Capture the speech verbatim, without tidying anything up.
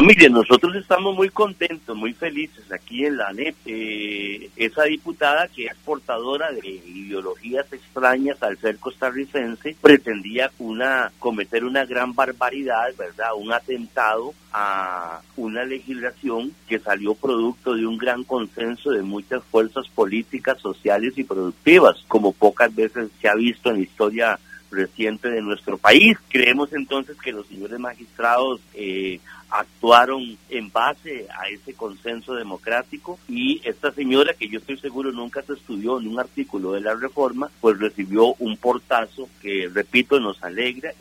Mire, nosotros estamos muy contentos, muy felices aquí en la A N E P. Eh, esa diputada, que es portadora de ideologías extrañas al ser costarricense, pretendía una cometer una gran barbaridad, ¿verdad? Un atentado a una legislación que salió producto de un gran consenso de muchas fuerzas políticas, sociales y productivas, como pocas veces se ha visto en la historia reciente de nuestro país. Creemos entonces que los señores magistrados eh, actuaron en base a ese consenso democrático, y esta señora, que yo estoy seguro nunca se estudió en un artículo de la Reforma, pues recibió un portazo que, repito, nos alegra.